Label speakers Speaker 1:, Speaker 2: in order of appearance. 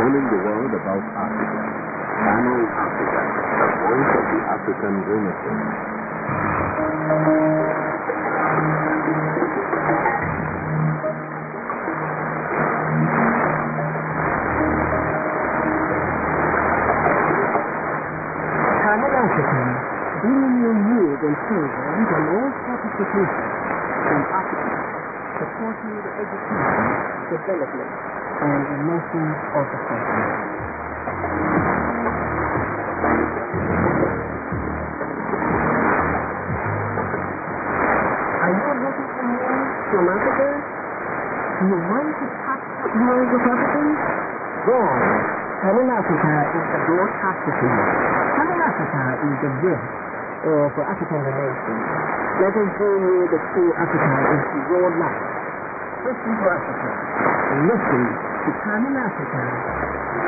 Speaker 1: Telling the world about Africa. Channel Africa, the voice of the African Renaissance.
Speaker 2: Channel Africa, bringing you news and programs on all participations from Africa, supporting the education, development, and emotions of the country. Are you looking for news from Africa? Do you want to catch up news with Africans? Go on. Channel Africa is the broadcaster to you. Channel Africa is the voice for African relations. Let us bring you the true Africa into your life. Listen to Africa. Listen to Channel Africa.